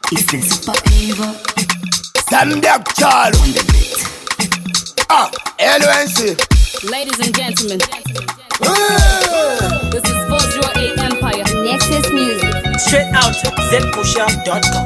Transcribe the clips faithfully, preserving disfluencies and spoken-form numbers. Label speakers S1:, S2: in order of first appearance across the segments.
S1: It's the Super Eva.
S2: Samdak Charles on the beat. Ah, L N C.
S3: Ladies and gentlemen,
S2: Ah.
S3: this is four oh eight Empire.
S1: Nexus Music.
S4: Straight out z pusher dot com.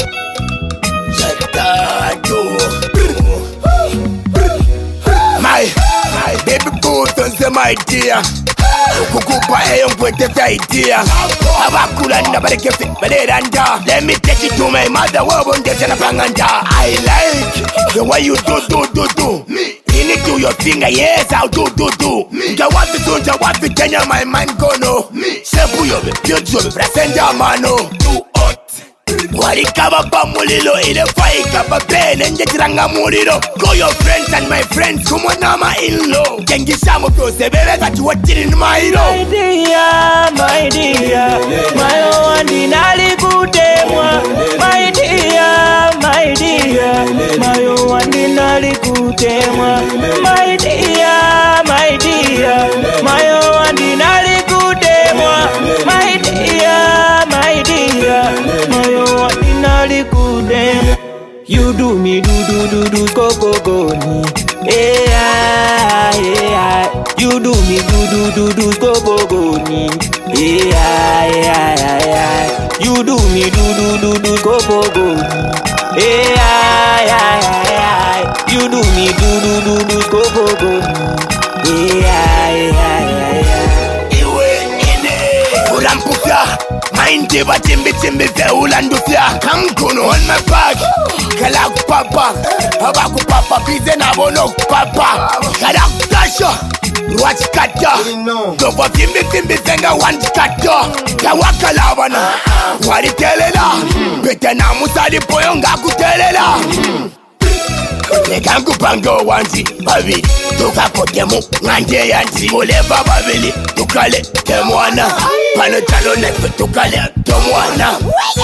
S2: My, my baby booth on the my dear. Ukukupa eyo nkweteza idea. Abakula nabareke fit baleranda. Let me take you to my mother wabondeza na panganda. I like the way you do do do do. Pin it to your finger, yes I'll do do do. Jawafi tu jawafi Kenya my mind gono. Sebu yobe beautiful presenda mano. Too hot. Walikaba pa mulilo ile fai kaba bene nje tiranga mulilo. Call your friends and my friends kumwana ma in-law. Kengisha mo pyose bebe kati watiri ni mailo.
S4: My dear, my dear, my one dinali kutemwa. My dear, my dear, my one dinali kutemwa. My dear, my dear, my one dinali kutemwa. My dear, my dear, my one dinali kutemwa. You do me do do do do go go go ni. Hey I, hey I. You do me do do do do go go go ni. Hey I, hey I, hey I. You do me do do do do go go go ni. Hey I, hey I, hey I. You do me do do do do go go go ni. Hey I, hey I, hey I.
S2: Iwe ine urampufya. Mind ba timbi timbi fe ulandufya. Kankuno on my back. Kala kupapa, haba kupapa, bize na bono kupapa. Kala kutasha, ruach kata. Gova fimbi fimbi fenga wanti kata. Kawaka lawana, wari telela. Bete na musali poyonga kutelela. Nekangu pango wanzi, babi. Tuka kotemu, nganje yanzi. Oleva babili, tukale temwana. Pano chalo nefe, tukale temwana.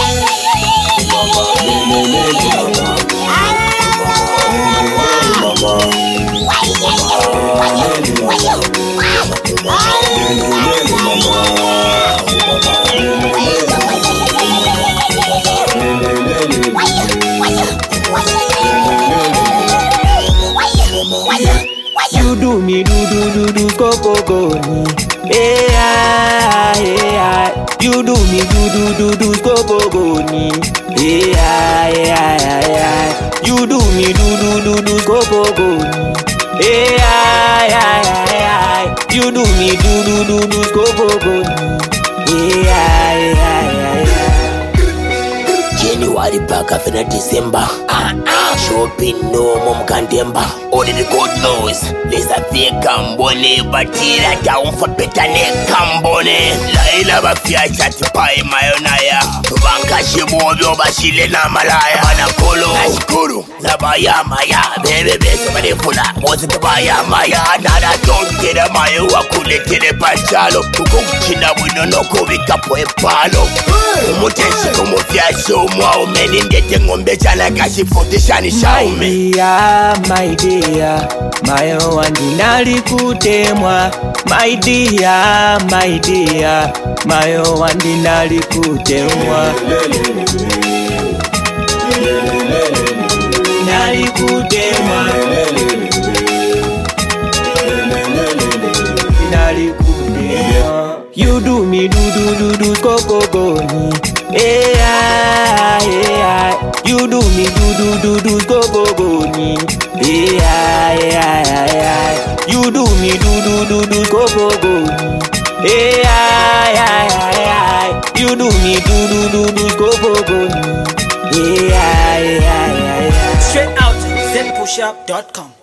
S4: You do me do do do do go go go ni. Hey I, hey I. You do me do do do do go go go ni. Hey I, hey I, hey I. You do me do do do do go go go ni. Hey I, hey I, hey I. You do me do do do do go go go ni. Hey I, hey I, hey I.
S2: January paka fina December. Ah ah. Shopping no mom kandemba. Only the God knows. Lesa fika mbone batira down for better ne kambone. Laila bafia chati pai mayonaya. Banka shibobyo bashile na malaya. Manakolo nashukuru na baya maya. Bebe bese manefuna. Mozi tabaya maya. Nana tonkere mayo wakuletere panchalo. Kukuchina wino noko wikapo epalo. Umuteshi kumufyasho mwa umeni ndete ngombe chana kashi futishani shaume.
S4: My dear, my dear, my one dinali kutemwa. My dear, my dear, my one dinali kutemwa. Dinali kutemwa. Dinali kutemwa. You do me do do do do go go go ni. Hey I, hey I. You do me do do do do go go go ni. Hey I, hey I, hey I. You do me do do do do go go go ni. Hey I, hey I, hey I. You do me do do do do go go go ni. Hey I, hey I, hey I. Straight out z pusher dot com.